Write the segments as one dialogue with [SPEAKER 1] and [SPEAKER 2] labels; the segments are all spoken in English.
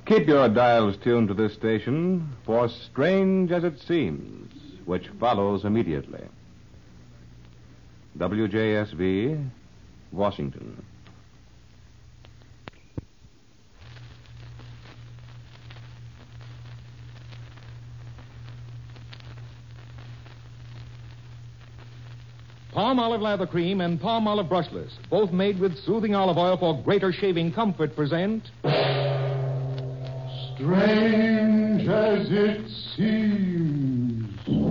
[SPEAKER 1] Keep your dials tuned to this station for Strange as It Seems, which follows immediately. WJSV, Washington.
[SPEAKER 2] Palmolive Lather Cream and Palmolive Brushless, both made with soothing olive oil for greater shaving comfort, present...
[SPEAKER 3] Strange as It Seems.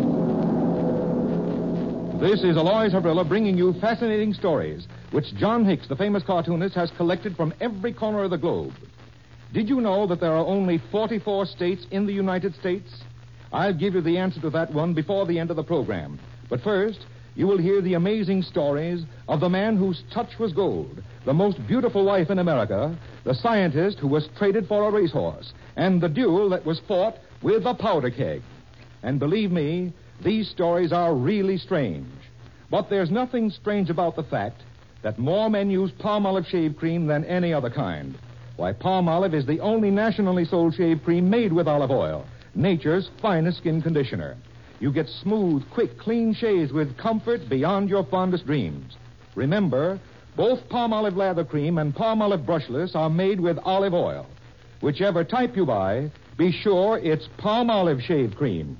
[SPEAKER 2] This is Aloys Havrilla bringing you fascinating stories, which John Hicks, the famous cartoonist, has collected from every corner of the globe. Did you know that there are only 44 states in the United States? I'll give you the answer to that one before the end of the program. But first, you will hear the amazing stories of the man whose touch was gold, the most beautiful wife in America, the scientist who was traded for a racehorse, and the duel that was fought with a powder keg. And believe me, these stories are really strange. But there's nothing strange about the fact that more men use Palmolive shave cream than any other kind. Why, Palmolive is the only nationally sold shave cream made with olive oil, nature's finest skin conditioner. You get smooth, quick, clean shaves with comfort beyond your fondest dreams. Remember, both Palmolive Lather Cream and Palmolive Brushless are made with olive oil. Whichever type you buy, be sure it's Palmolive shave cream.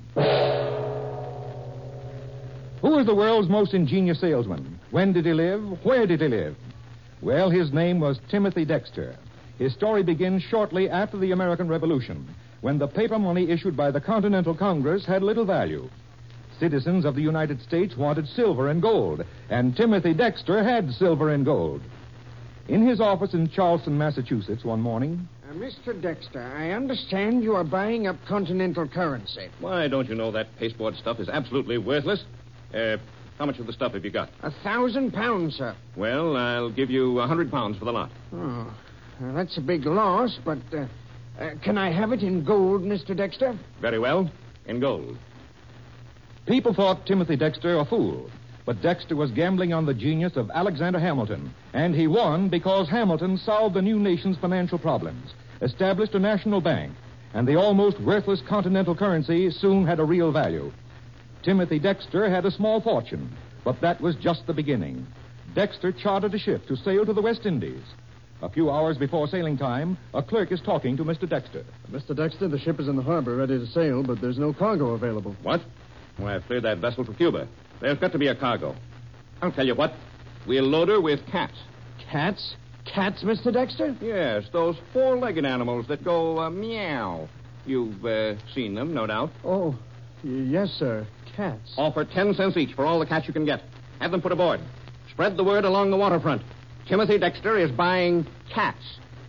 [SPEAKER 2] Who is the world's most ingenious salesman? When did he live? Where did he live? Well, his name was Timothy Dexter. His story begins shortly after the American Revolution, when the paper money issued by the Continental Congress had little value. Citizens of the United States wanted silver and gold, and Timothy Dexter had silver and gold. In his office in Charleston, Massachusetts, one morning...
[SPEAKER 4] Mr. Dexter, I understand you are buying up Continental currency.
[SPEAKER 5] Why, don't you know that pasteboard stuff is absolutely worthless? How much of the stuff have you got?
[SPEAKER 4] 1,000 pounds, sir.
[SPEAKER 5] Well, I'll give you 100 pounds for the lot.
[SPEAKER 4] Oh, that's a big loss, but can I have it in gold, Mr. Dexter?
[SPEAKER 5] Very well, in gold.
[SPEAKER 2] People thought Timothy Dexter a fool, but Dexter was gambling on the genius of Alexander Hamilton, and he won because Hamilton solved the new nation's financial problems, established a national bank, and the almost worthless continental currency soon had a real value. Timothy Dexter had a small fortune, but that was just the beginning. Dexter chartered a ship to sail to the West Indies. A few hours before sailing time, a clerk is talking to Mr. Dexter.
[SPEAKER 6] Mr. Dexter, the ship is in the harbor ready to sail, but there's no cargo available.
[SPEAKER 5] What? Why, I've cleared that vessel for Cuba. There's got to be a cargo. I'll tell you what. We'll load her with cats.
[SPEAKER 4] Cats? Cats, Mr. Dexter?
[SPEAKER 5] Yes, those four-legged animals that go meow. You've seen them, no doubt.
[SPEAKER 6] Oh, yes, sir. Cats.
[SPEAKER 5] Offer 10 cents each for all the cats you can get. Have them put aboard. Spread the word along the waterfront. Timothy Dexter is buying cats.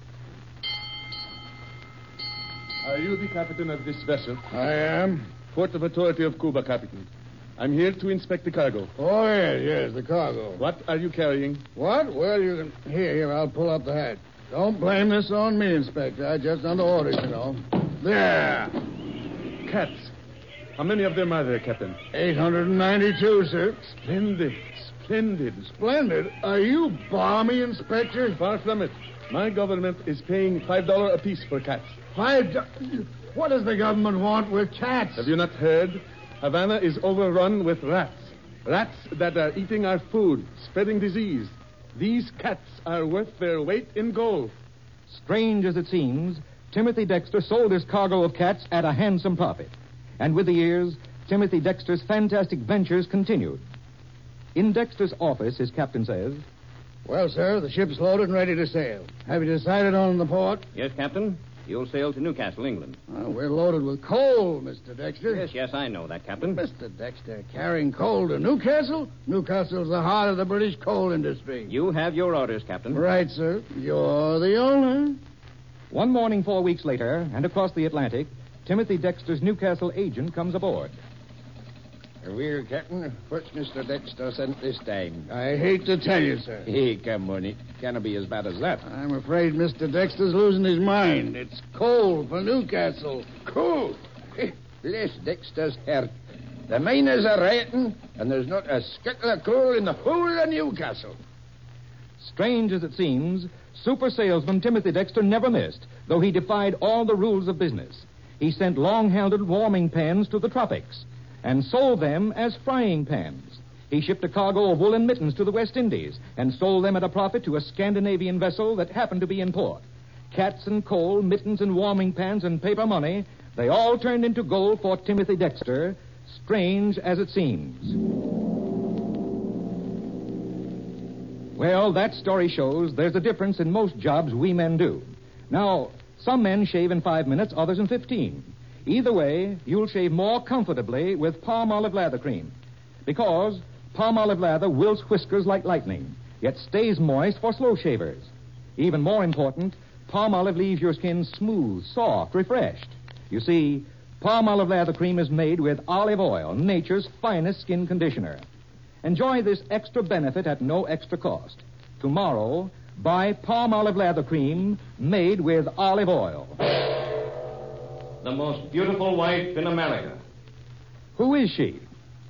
[SPEAKER 7] Are you the captain of this vessel?
[SPEAKER 3] I am.
[SPEAKER 7] Port of Authority of Cuba, Captain. I'm here to inspect the cargo.
[SPEAKER 3] Oh, yes, the cargo.
[SPEAKER 7] What are you carrying?
[SPEAKER 3] What? Well, you can... Here, I'll pull up the hatch. Don't blame this on me, Inspector. I just under orders, you know. There.
[SPEAKER 7] Cats. How many of them are there, Captain?
[SPEAKER 3] 892, sir.
[SPEAKER 7] Splendid. Splendid.
[SPEAKER 3] Splendid. Are you balmy, Inspector?
[SPEAKER 7] Far from it. My government is paying $5 apiece for cats.
[SPEAKER 3] $5? What does the government want with cats?
[SPEAKER 7] Have you not heard? Havana is overrun with rats. Rats that are eating our food, spreading disease. These cats are worth their weight in gold.
[SPEAKER 2] Strange as it seems, Timothy Dexter sold his cargo of cats at a handsome profit. And with the years, Timothy Dexter's fantastic ventures continued. In Dexter's office, his captain says...
[SPEAKER 3] Well, sir, the ship's loaded and ready to sail. Have you decided on the port?
[SPEAKER 5] Yes, Captain. You'll sail to Newcastle, England.
[SPEAKER 3] Well, we're loaded with coal, Mr. Dexter.
[SPEAKER 5] Yes, I know that, Captain.
[SPEAKER 3] Mr. Dexter, carrying coal to Newcastle? Newcastle's the heart of the British coal industry.
[SPEAKER 5] You have your orders, Captain.
[SPEAKER 3] Right, sir. You're the owner.
[SPEAKER 2] One morning 4 weeks later, and across the Atlantic, Timothy Dexter's Newcastle agent comes aboard.
[SPEAKER 8] Well, Captain, what's Mr. Dexter sent this time?
[SPEAKER 3] I hate to tell you, sir.
[SPEAKER 8] Hey, come on, it can't be as bad as that.
[SPEAKER 3] I'm afraid Mr. Dexter's losing his mind. It's coal for Newcastle.
[SPEAKER 8] Cool. Bless Dexter's heart. The miners are rioting, and there's not a scuttle of coal in the whole of Newcastle.
[SPEAKER 2] Strange as it seems, super salesman Timothy Dexter never missed. though he defied all the rules of business. He sent long-handled warming pans to the tropics and sold them as frying pans. He shipped a cargo of woolen mittens to the West Indies and sold them at a profit to a Scandinavian vessel that happened to be in port. Cats and coal, mittens and warming pans and paper money, they all turned into gold for Timothy Dexter, strange as it seems. Well, that story shows there's a difference in most jobs we men do. Now, some men shave in 5 minutes, others in 15. Either way, you'll shave more comfortably with palm olive lather cream. Because palm olive lather wilts whiskers like lightning, yet stays moist for slow shavers. Even more important, palm olive leaves your skin smooth, soft, refreshed. You see, palm olive lather cream is made with olive oil, nature's finest skin conditioner. Enjoy this extra benefit at no extra cost. Tomorrow, buy palm olive lather cream made with olive oil.
[SPEAKER 1] The most beautiful wife in America.
[SPEAKER 2] Who is she?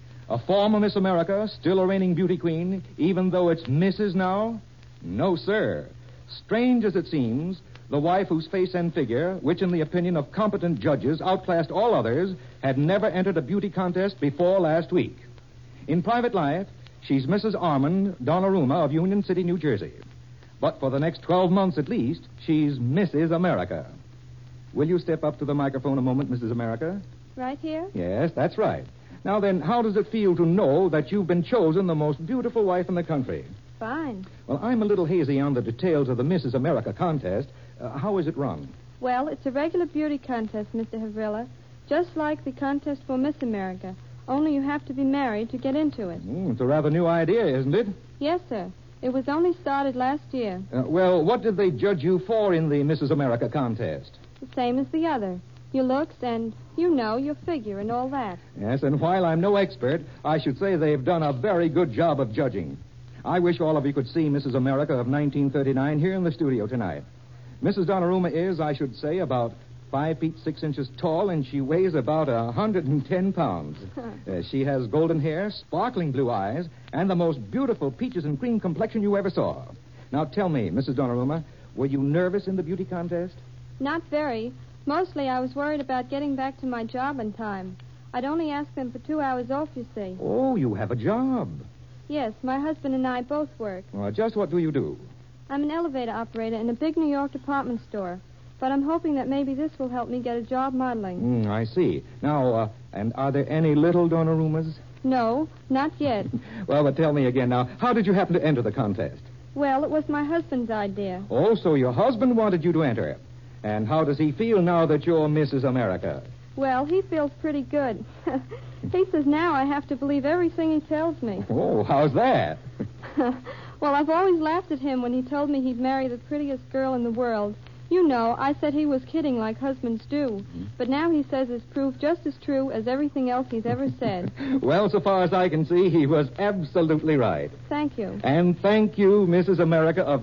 [SPEAKER 2] A former Miss America, still a reigning beauty queen, even though it's Mrs. now? No, sir. Strange as it seems, the wife whose face and figure, which in the opinion of competent judges outclassed all others, had never entered a beauty contest before last week. In private life, she's Mrs. Armand Donnarumma of Union City, New Jersey. But for the next 12 months at least, she's Mrs. America. Will you step up to the microphone a moment, Mrs. America?
[SPEAKER 9] Right here?
[SPEAKER 2] Yes, that's right. Now then, how does it feel to know that you've been chosen the most beautiful wife in the country?
[SPEAKER 9] Fine.
[SPEAKER 2] Well, I'm a little hazy on the details of the Mrs. America contest. How is it run?
[SPEAKER 9] Well, it's a regular beauty contest, Mr. Havrilla, just like the contest for Miss America. Only you have to be married to get into it.
[SPEAKER 2] It's a rather new idea, isn't it?
[SPEAKER 9] Yes, sir. It was only started last year.
[SPEAKER 2] Well, what did they judge you for in the Mrs. America contest?
[SPEAKER 9] The same as the other. Your looks and, your figure and all that.
[SPEAKER 2] Yes, and while I'm no expert, I should say they've done a very good job of judging. I wish all of you could see Mrs. America of 1939 here in the studio tonight. Mrs. Donnarumma is, I should say, about 5 feet 6 inches tall, and she weighs about 110 pounds. She has golden hair, sparkling blue eyes, and the most beautiful peaches and cream complexion you ever saw. Now tell me, Mrs. Donnarumma, were you nervous in the beauty contest?
[SPEAKER 9] Not very. Mostly I was worried about getting back to my job in time. I'd only asked them for 2 hours off, you see.
[SPEAKER 2] Oh, you have a job.
[SPEAKER 9] Yes, my husband and I both work.
[SPEAKER 2] Well, just what do you do?
[SPEAKER 9] I'm an elevator operator in a big New York department store. But I'm hoping that maybe this will help me get a job modeling.
[SPEAKER 2] I see. Now, and are there any little Donnarummas?
[SPEAKER 9] No, not yet.
[SPEAKER 2] Well, but tell me again now, how did you happen to enter the contest?
[SPEAKER 9] Well, it was my husband's idea.
[SPEAKER 2] Oh, so your husband wanted you to enter. And how does he feel now that you're Mrs. America?
[SPEAKER 9] Well, he feels pretty good. He says now I have to believe everything he tells me.
[SPEAKER 2] Oh, how's that?
[SPEAKER 9] Well, I've always laughed at him when he told me he'd marry the prettiest girl in the world. I said he was kidding like husbands do. But now he says it's proved just as true as everything else he's ever said.
[SPEAKER 2] Well, so far as I can see, he was absolutely right.
[SPEAKER 9] Thank you.
[SPEAKER 2] And thank you, Mrs. America of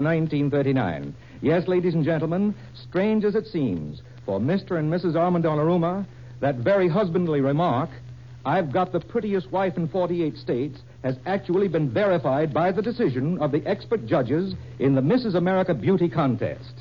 [SPEAKER 2] 1939. Yes, ladies and gentlemen, strange as it seems, for Mr. and Mrs. Armand Donnarumma, that very husbandly remark, "I've got the prettiest wife in 48 states," has actually been verified by the decision of the expert judges in the Mrs. America Beauty Contest.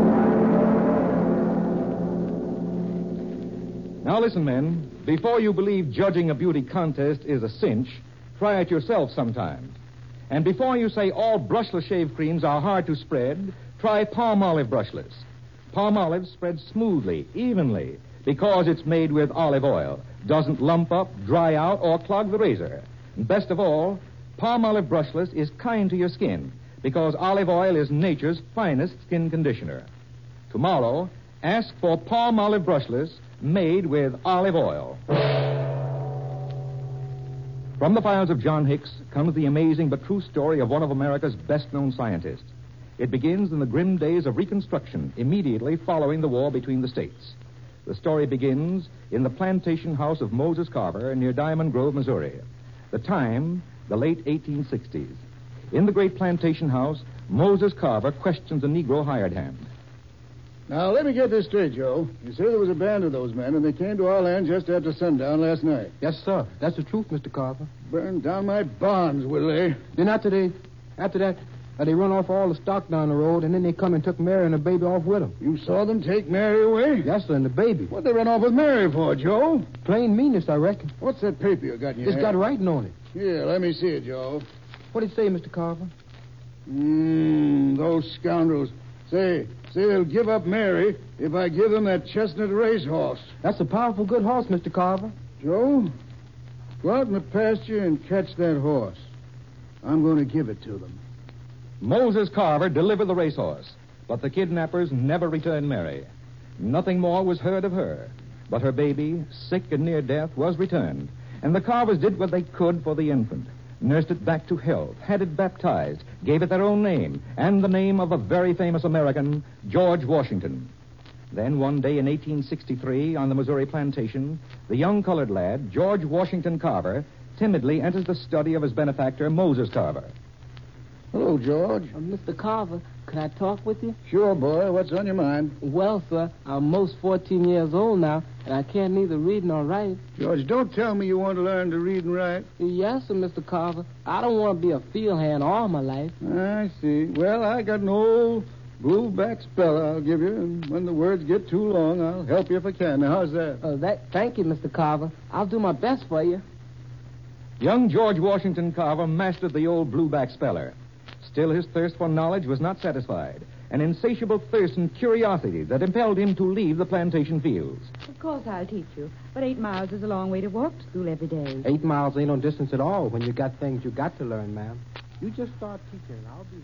[SPEAKER 2] Now listen, men. Before you believe judging a beauty contest is a cinch, try it yourself sometime. And before you say all brushless shave creams are hard to spread, try palm olive brushless. Palm olive spreads smoothly, evenly, because it's made with olive oil. Doesn't lump up, dry out, or clog the razor. And best of all, palm olive brushless is kind to your skin, because olive oil is nature's finest skin conditioner. Tomorrow, ask for palm olive brushless made with olive oil. From the files of John Hicks comes the amazing but true story of one of America's best-known scientists. It begins in the grim days of Reconstruction, immediately following the war between the states. The story begins in the plantation house of Moses Carver near Diamond Grove, Missouri. The time, the late 1860s. In the great plantation house, Moses Carver questions a Negro hired hand.
[SPEAKER 3] Now, let me get this straight, Joe. You say there was a band of those men, and they came to our land just after sundown last night.
[SPEAKER 6] Yes, sir. That's the truth, Mr. Carver.
[SPEAKER 3] Burned down my barns, will they?
[SPEAKER 6] Then after that, They run off all the stock down the road, and then they come and took Mary and the baby off with them.
[SPEAKER 3] You saw them take Mary away?
[SPEAKER 6] Yes, sir, and the baby.
[SPEAKER 3] What'd they run off with Mary for, Joe?
[SPEAKER 6] Plain meanness, I reckon.
[SPEAKER 3] What's that paper you got in your
[SPEAKER 6] It's
[SPEAKER 3] hand?
[SPEAKER 6] got writing on it.
[SPEAKER 3] Here, let me see it, Joe.
[SPEAKER 6] What'd it say, Mr. Carver?
[SPEAKER 3] Those scoundrels. Say they'll give up Mary if I give them that chestnut racehorse.
[SPEAKER 6] That's a powerful good horse, Mr. Carver.
[SPEAKER 3] Joe, go out in the pasture and catch that horse. I'm going to give it to them.
[SPEAKER 2] Moses Carver delivered the racehorse, but the kidnappers never returned Mary. Nothing more was heard of her. But her baby, sick and near death, was returned, and the Carvers did what they could for the infant. Nursed it back to health, had it baptized, gave it their own name, and the name of a very famous American, George Washington. Then one day in 1863, on the Missouri plantation, the young colored lad, George Washington Carver, timidly enters the study of his benefactor, Moses Carver.
[SPEAKER 3] Hello, George.
[SPEAKER 10] Mr. Carver, could I talk with you?
[SPEAKER 3] Sure, boy. What's on your mind?
[SPEAKER 10] Well, sir, I'm most 14 years old now, and I can't neither read nor write.
[SPEAKER 3] George, don't tell me you want to learn to read and write.
[SPEAKER 10] Yes, sir, Mr. Carver. I don't want to be a field hand all my life.
[SPEAKER 3] I see. Well, I got an old blueback speller I'll give you, and when the words get too long, I'll help you if I can. Now, how's that?
[SPEAKER 10] Thank you, Mr. Carver. I'll do my best for you.
[SPEAKER 2] Young George Washington Carver mastered the old blueback speller. Still, his thirst for knowledge was not satisfied. An insatiable thirst and curiosity that impelled him to leave the plantation fields.
[SPEAKER 11] Of course I'll teach you. But 8 miles is a long way to walk to school every day.
[SPEAKER 6] 8 miles ain't no distance at all when you got things you got to learn, ma'am. You just start teaching, and I'll be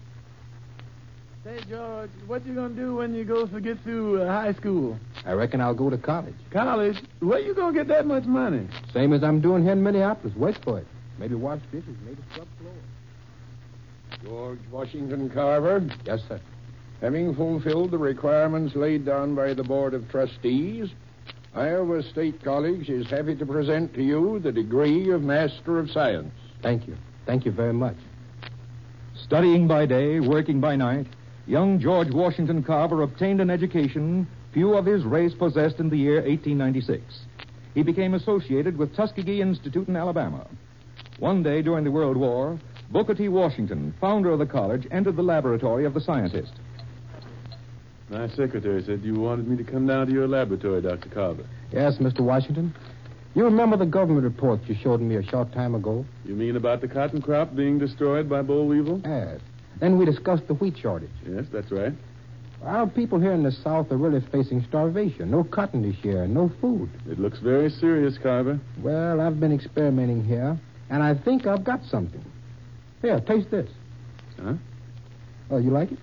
[SPEAKER 6] here.
[SPEAKER 7] Say, George, what you going to do when you get through high school?
[SPEAKER 6] I reckon I'll go to college.
[SPEAKER 7] College? Where you going to get that much money?
[SPEAKER 6] Same as I'm doing here in Minneapolis. Wait for it. Maybe wash dishes, maybe scrub floors.
[SPEAKER 8] George Washington Carver,
[SPEAKER 6] Yes, sir.
[SPEAKER 8] having fulfilled the requirements laid down by the Board of Trustees, Iowa State College is happy to present to you the degree of Master of Science.
[SPEAKER 6] Thank you. Thank you very much.
[SPEAKER 2] Studying by day, working by night, young George Washington Carver obtained an education few of his race possessed in the year 1896. He became associated with Tuskegee Institute in Alabama. One day during the World War, Booker T. Washington, founder of the college, entered the laboratory of the scientist.
[SPEAKER 7] My secretary said you wanted me to come down to your laboratory, Dr. Carver.
[SPEAKER 6] Yes, Mr. Washington. You remember the government report you showed me a short time ago?
[SPEAKER 7] You mean about the cotton crop being destroyed by boll weevil?
[SPEAKER 6] Yes. Then we discussed the wheat shortage.
[SPEAKER 7] Yes, that's right.
[SPEAKER 6] Our people here in the South are really facing starvation. No cotton this year, no food.
[SPEAKER 7] It looks very serious, Carver.
[SPEAKER 6] Well, I've been experimenting here, and I think I've got something. Here, taste this.
[SPEAKER 7] Huh?
[SPEAKER 6] Oh, you like it?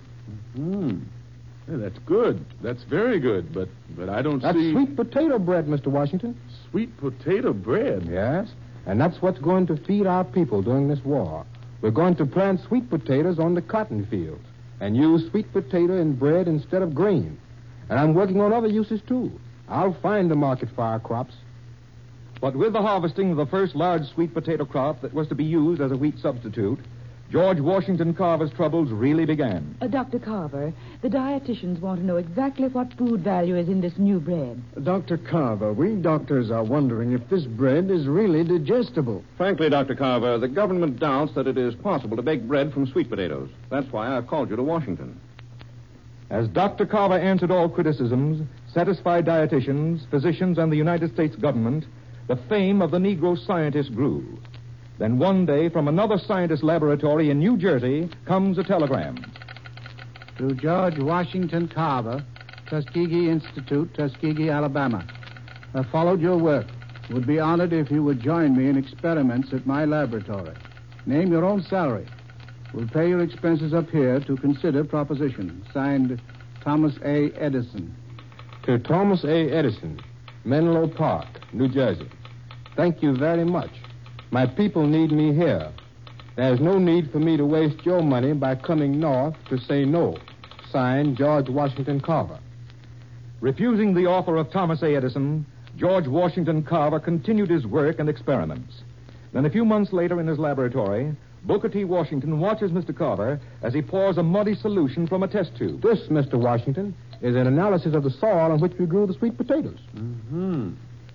[SPEAKER 7] Yeah, that's good. That's very good, but I don't
[SPEAKER 6] That's
[SPEAKER 7] see...
[SPEAKER 6] sweet potato bread, Mr. Washington.
[SPEAKER 7] Sweet potato bread?
[SPEAKER 6] Yes, and that's what's going to feed our people during this war. We're going to plant sweet potatoes on the cotton fields and use sweet potato in bread instead of grain. And I'm working on other uses, too. I'll find a market for our crops.
[SPEAKER 2] But with the harvesting of the first large sweet potato crop that was to be used as a wheat substitute, George Washington Carver's troubles really began.
[SPEAKER 11] Dr. Carver, the dietitians want to know exactly what food value is in this new bread.
[SPEAKER 3] Dr. Carver, we doctors are wondering if this bread is really digestible.
[SPEAKER 5] Frankly, Dr. Carver, the government doubts that it is possible to bake bread from sweet potatoes. That's why I've called you to Washington.
[SPEAKER 2] As Dr. Carver answered all criticisms, satisfied dietitians, physicians, and the United States government, the fame of the Negro scientist grew. Then one day, from another scientist laboratory in New Jersey, comes a telegram.
[SPEAKER 12] To George Washington Carver, Tuskegee Institute, Tuskegee, Alabama. I followed your work. Would be honored if you would join me in experiments at my laboratory. Name your own salary. We'll pay your expenses up here to consider proposition. Signed, Thomas A. Edison.
[SPEAKER 6] To Thomas A. Edison, Menlo Park, New Jersey. Thank you very much. My people need me here. There's no need for me to waste your money by coming north to say no. Signed, George Washington Carver.
[SPEAKER 2] Refusing the offer of Thomas A. Edison, George Washington Carver continued his work and experiments. Then a few months later in his laboratory, Booker T. Washington watches Mr. Carver as he pours a muddy solution from a test tube.
[SPEAKER 6] This, Mr. Washington, is an analysis of the soil on which we grew the sweet potatoes.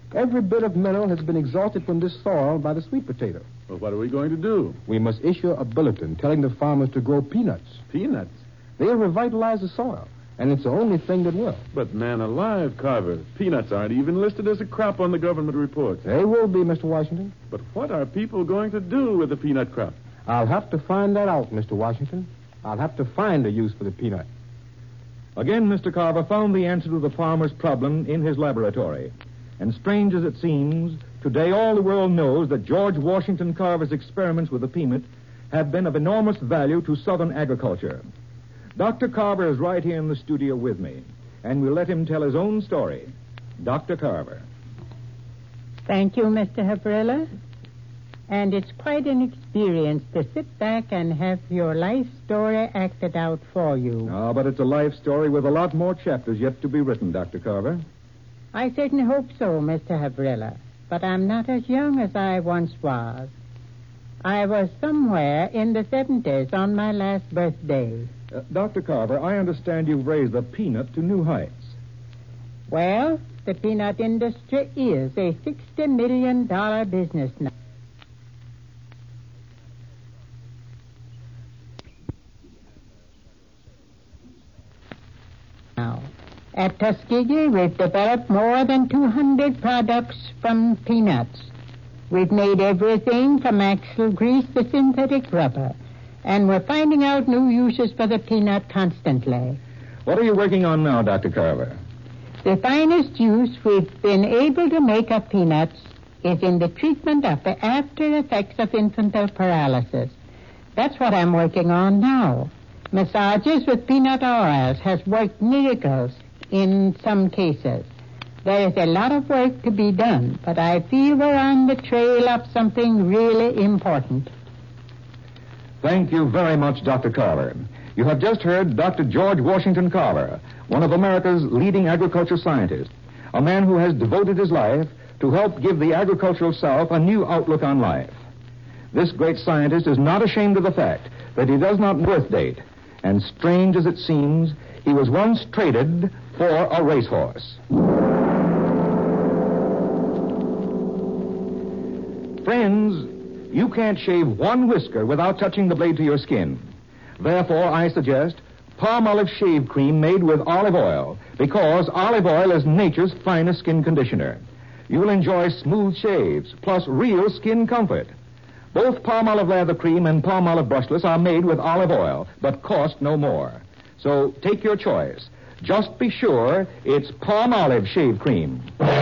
[SPEAKER 6] Every bit of mineral has been exalted from this soil by the sweet potato.
[SPEAKER 7] Well, what are we going to do?
[SPEAKER 6] We must issue a bulletin telling the farmers to grow peanuts.
[SPEAKER 7] Peanuts?
[SPEAKER 6] They'll revitalize the soil, and it's the only thing that will.
[SPEAKER 7] But, man alive, Carver, peanuts aren't even listed as a crop on the government reports.
[SPEAKER 6] They will be, Mr. Washington.
[SPEAKER 7] But what are people going to do with the peanut crop?
[SPEAKER 6] I'll have to find that out, Mr. Washington. I'll have to find a use for the peanut.
[SPEAKER 2] Again, Mr. Carver found the answer to the farmer's problem in his laboratory. And strange as it seems, today all the world knows that George Washington Carver's experiments with the peanut have been of enormous value to Southern agriculture. Dr. Carver is right here in the studio with me, and we'll let him tell his own story. Dr. Carver.
[SPEAKER 13] Thank you, Mr. Habrilla. And it's quite an experience to sit back and have your life story acted out for you.
[SPEAKER 2] Oh, but it's a life story with a lot more chapters yet to be written, Dr. Carver.
[SPEAKER 13] I certainly hope so, Mr. Habrilla. But I'm not as young as I once was. I was somewhere in the 70s on my last birthday.
[SPEAKER 2] Dr. Carver, I understand you've raised the peanut to new heights.
[SPEAKER 13] Well, the peanut industry is a $60 million business now. At Tuskegee, we've developed more than 200 products from peanuts. We've made everything from axle grease to synthetic rubber. And we're finding out new uses for the peanut constantly.
[SPEAKER 2] What are you working on now, Dr. Carver?
[SPEAKER 13] The finest use we've been able to make of peanuts is in the treatment of the after effects of infantile paralysis. That's what I'm working on now. Massages with peanut oils has worked miracles in some cases. There is a lot of work to be done, but I feel we're on the trail of something really important.
[SPEAKER 2] Thank you very much, Dr. Carver. You have just heard Dr. George Washington Carver, one of America's leading agricultural scientists, a man who has devoted his life to help give the agricultural South a new outlook on life. This great scientist is not ashamed of the fact that he does not birth date, and strange as it seems, he was once traded for a racehorse. Friends, you can't shave one whisker without touching the blade to your skin. Therefore, I suggest palm olive shave cream made with olive oil, because olive oil is nature's finest skin conditioner. You'll enjoy smooth shaves, plus real skin comfort. Both palm olive lather cream and palm olive brushless are made with olive oil, but cost no more. So take your choice. Just be sure it's palm olive shave cream.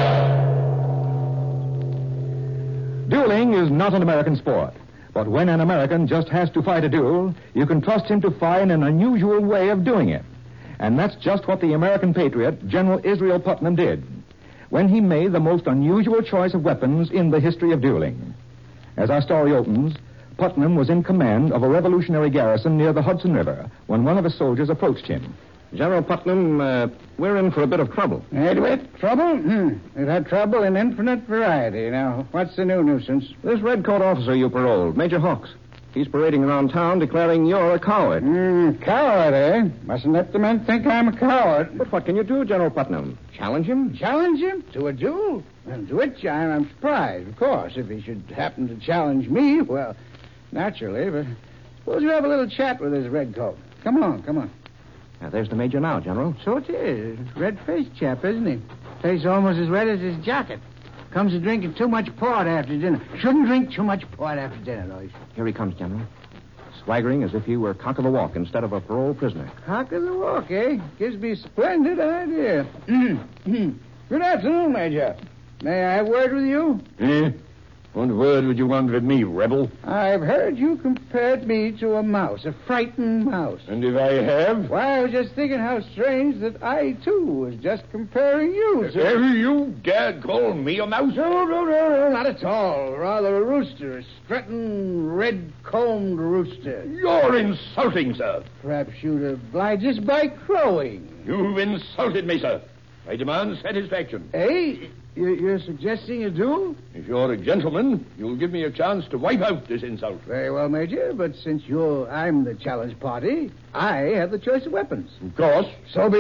[SPEAKER 2] Dueling is not an American sport. But when an American just has to fight a duel, you can trust him to find an unusual way of doing it. And that's just what the American patriot, General Israel Putnam, did when he made the most unusual choice of weapons in the history of dueling. As our story opens, Putnam was in command of a revolutionary garrison near the Hudson River when one of his soldiers approached him.
[SPEAKER 5] General Putnam, we're in for a bit of trouble.
[SPEAKER 12] Trouble? We've had trouble in infinite variety. Now, what's the new nuisance?
[SPEAKER 5] This redcoat officer you paroled, Major Hawks. He's parading around town declaring you're a coward.
[SPEAKER 12] Coward, eh? Mustn't let the men think I'm a coward.
[SPEAKER 5] But what can you do, General Putnam? Challenge him?
[SPEAKER 12] Challenge him? To a duel? And to which I'm surprised, of course. If he should happen to challenge me, well, naturally. But suppose you have a little chat with this redcoat. Come on.
[SPEAKER 5] Now, there's the Major now, General.
[SPEAKER 12] So it is. Red-faced chap, isn't he? Face almost as red as his jacket. Comes to drinking too much port after dinner. Shouldn't drink too much port after dinner, though.
[SPEAKER 5] Here he comes, General. Swaggering as if he were cock of the walk instead of a paroled prisoner.
[SPEAKER 12] Cock of the walk, eh? Gives me a splendid idea. Good afternoon, Major. May I have a word with you?
[SPEAKER 8] What word would you want with me, rebel?
[SPEAKER 12] I've heard you compared me to a mouse, a frightened mouse.
[SPEAKER 8] And if I have?
[SPEAKER 12] Why, I was just thinking how strange that I, too, was just comparing you to...
[SPEAKER 8] Have you dared call me a mouse?
[SPEAKER 12] No, not at all. Rather a rooster, a strutting, red-combed rooster.
[SPEAKER 8] You're insulting, sir.
[SPEAKER 12] Perhaps you'd oblige us by crowing.
[SPEAKER 8] You've insulted me, sir. I demand satisfaction.
[SPEAKER 12] Eh? You're suggesting a duel?
[SPEAKER 8] If you're a gentleman, you'll give me a chance to wipe out this insult.
[SPEAKER 12] Very well, Major, but since I'm the challenge party, I have the choice of weapons.
[SPEAKER 8] Of course.
[SPEAKER 12] So be it.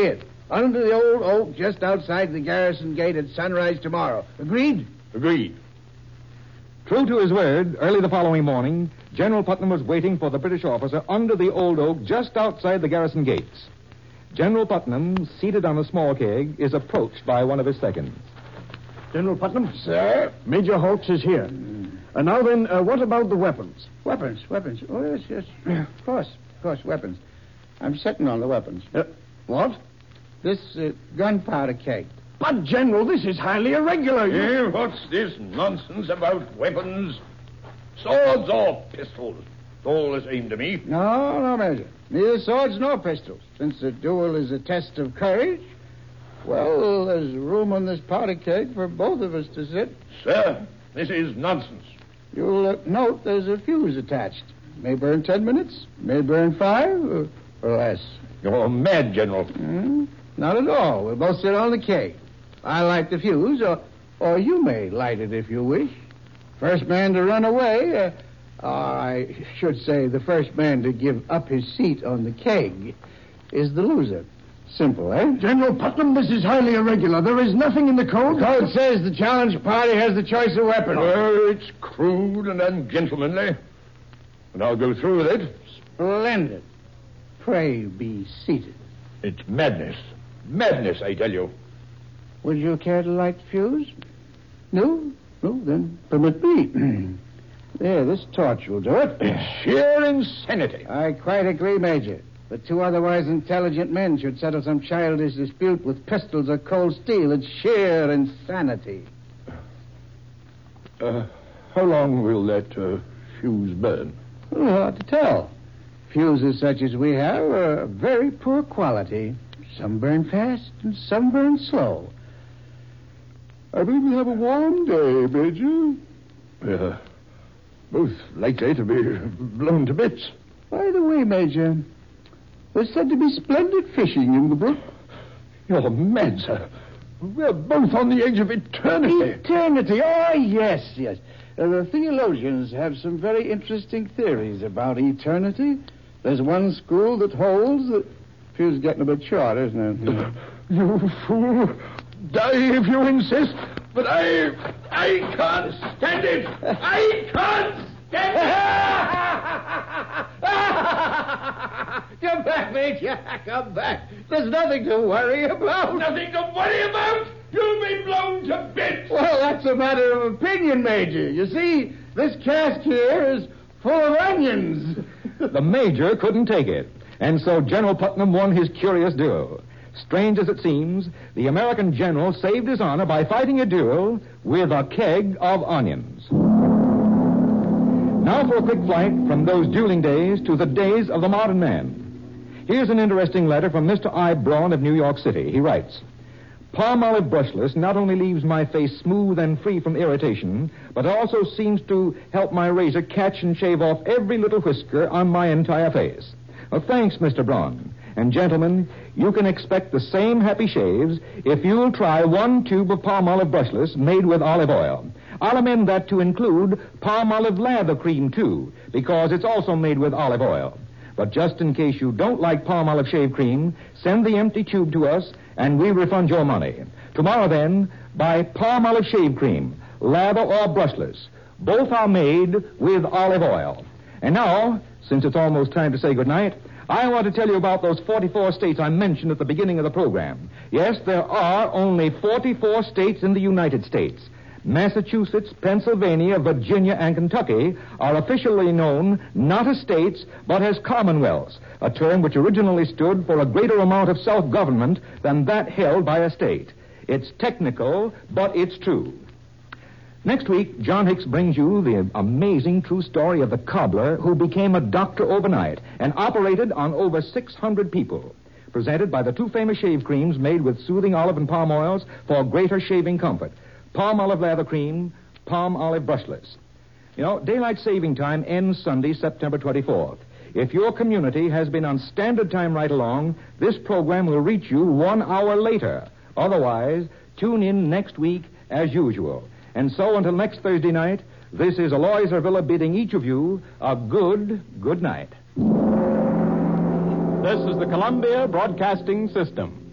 [SPEAKER 3] under the old oak just outside the garrison gate at sunrise tomorrow. Agreed?
[SPEAKER 2] Agreed. True to his word, early the following morning, General Putnam was waiting for the British officer under the old oak just outside the garrison gates. General Putnam, seated on a small keg, is approached by one of his seconds.
[SPEAKER 3] General Putnam? Sir? Major Hawks is here. Now then, what about the weapons? Weapons. Oh, yes. Of course, weapons. I'm sitting on the weapons. What? This gunpowder keg. But, General, this is highly irregular.
[SPEAKER 8] What's this nonsense about weapons? Swords or pistols? All the same to me.
[SPEAKER 3] No, Major. Neither swords nor pistols. Since the duel is a test of courage, well, there's room on this powder keg for both of us to sit.
[SPEAKER 8] Sir, this is nonsense.
[SPEAKER 3] You'll note there's a fuse attached. May burn 10 minutes, may burn 5, or less.
[SPEAKER 8] You're mad, General.
[SPEAKER 3] Not at all. We'll both sit on the keg. I light the fuse, or you may light it if you wish. First man to run away, I should say the first man to give up his seat on the keg is the loser. Simple, eh?
[SPEAKER 14] General Putnam, this is highly irregular. There is nothing in the code.
[SPEAKER 3] The code says the challenged party has the choice of weapon.
[SPEAKER 8] Well, it's crude and ungentlemanly. And I'll go through with it.
[SPEAKER 3] Splendid. Pray be seated.
[SPEAKER 8] It's madness. Madness, I tell you.
[SPEAKER 3] Would you care to light the fuse? No? No, then permit me. There, this torch will do it.
[SPEAKER 8] Sheer insanity.
[SPEAKER 3] I quite agree, Major. But two otherwise intelligent men should settle some childish dispute with pistols or cold steel. It's sheer insanity.
[SPEAKER 8] How long will that fuse burn?
[SPEAKER 3] Well, hard to tell. Fuses such as we have are of very poor quality. Some burn fast and some burn slow.
[SPEAKER 8] I believe we have a warm day, Major. Both likely to be blown to bits.
[SPEAKER 3] By the way, Major, there's said to be splendid fishing in the brook.
[SPEAKER 8] You're mad, sir. We're both on the edge of eternity.
[SPEAKER 3] Eternity? Oh, yes. The theologians have some very interesting theories about eternity. There's one school that holds that... Fuse getting a bit short, isn't it?
[SPEAKER 8] You fool. Die if you insist. But I can't stand it. I can't stand it.
[SPEAKER 3] Come back, Major. Come back. There's nothing to worry about.
[SPEAKER 8] Nothing to worry about? You'll be blown to bits.
[SPEAKER 3] Well, that's a matter of opinion, Major. You see, this cask here is full of onions.
[SPEAKER 2] The Major couldn't take it, and so General Putnam won his curious duel. Strange as it seems, the American general saved his honor by fighting a duel with a keg of onions. Now for a quick flight from those dueling days to the days of the modern man. Here's an interesting letter from Mr. I. Braun of New York City. He writes, Palm olive brushless not only leaves my face smooth and free from irritation, but also seems to help my razor catch and shave off every little whisker on my entire face. Well, thanks, Mr. Braun. And gentlemen, you can expect the same happy shaves if you'll try 1 tube of palm olive brushless made with olive oil. I'll amend that to include palm olive lather cream, too, because it's also made with olive oil. But just in case you don't like palm olive shave cream, send the empty tube to us, and we'll refund your money. Tomorrow, then, buy palm olive shave cream, lather or brushless. Both are made with olive oil. And now, since it's almost time to say goodnight, I want to tell you about those 44 states I mentioned at the beginning of the program. Yes, there are only 44 states in the United States. Massachusetts, Pennsylvania, Virginia, and Kentucky are officially known not as states, but as commonwealths, a term which originally stood for a greater amount of self-government than that held by a state. It's technical, but it's true. Next week, John Hicks brings you the amazing true story of the cobbler who became a doctor overnight and operated on over 600 people. Presented by the two famous shave creams made with soothing olive and palm oils for greater shaving comfort. Palm olive lather cream, palm olive brushless. You know, daylight saving time ends Sunday, September 24th. If your community has been on standard time right along, this program will reach you 1 hour later. Otherwise, tune in next week as usual. And so until next Thursday night, this is Aloys Ervilla bidding each of you a good night.
[SPEAKER 15] This is the Columbia Broadcasting System.